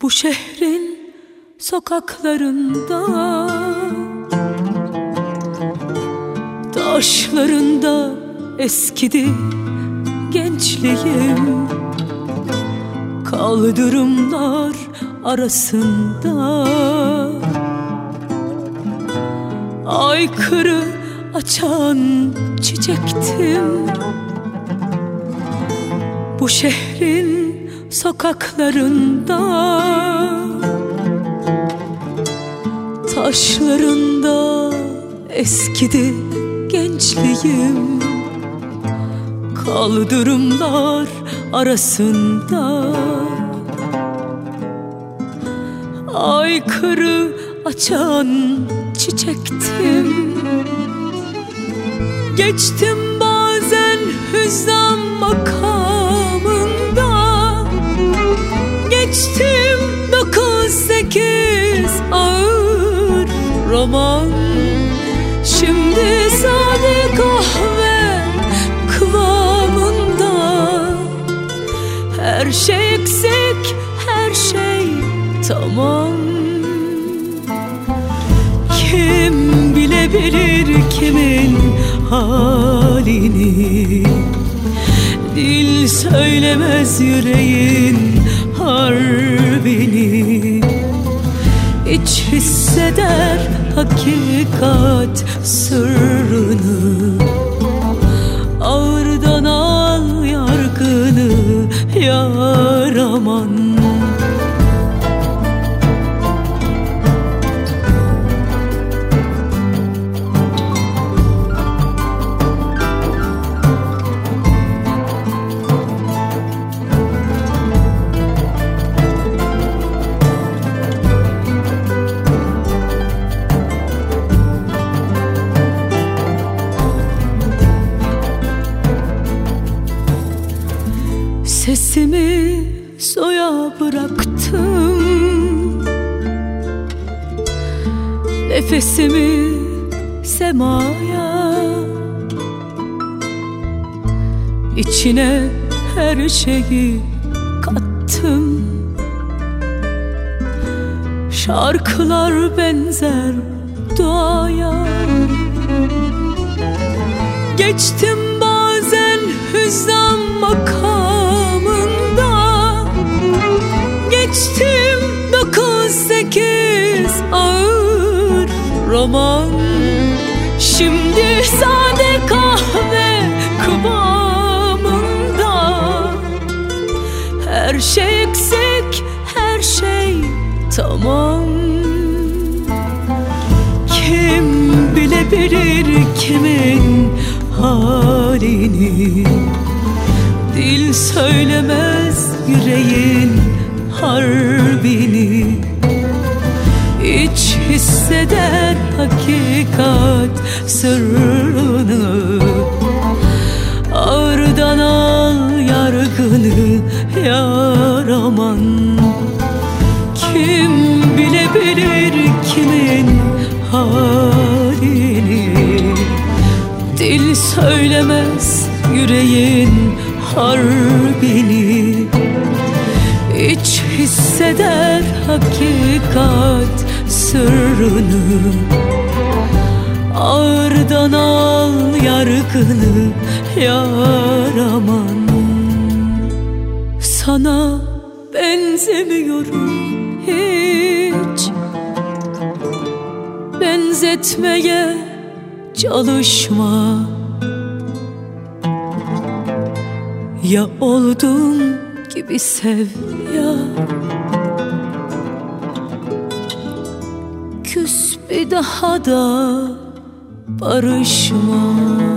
Bu şehrin sokaklarında, taşlarında eskidi gençliğim. Kaldırımlar arasında aykırı açan çiçektim. Bu şehrin sokaklarında, taşlarında eskidi gençliğim. Kaldırımlar arasında aykırı açan çiçektim. Geçtim bazen hüzzam makamında, geçtim 9-8 ağır roman. Şimdi sade kahve kıvamında, her şey eksik, her şey tamam. Kim bilebilir kimin halini? Dil söylemez yüreğin harbini. İç hisseder hakikat sırrını. Ağırdan al yargını yar aman. Sesimi soya bıraktım, nefesimi semaya. İçine her şeyi kattım. Şarkılar benzer doğaya. Geçtim bazen hüzzam makamında, geçtim 9-8 ağır roman. Şimdi sade kahve kıvamında, her şey eksik, her şey tamam. Kim bilebilir kimin halini? Dil söylemez yüreğin harbini. İç hisseder hakikat sırrını. Ağırdan al yargını yar aman. Kim bilebilir kimin halini? Dil söylemez yüreğin harbini. İç hisseder hakikat sırrını. Ağırdan al yargını yar aman. Sana benzemiyorum hiç, benzetmeye çalışma. Ya olduğum gibi sev ya küs, bir daha da barışma.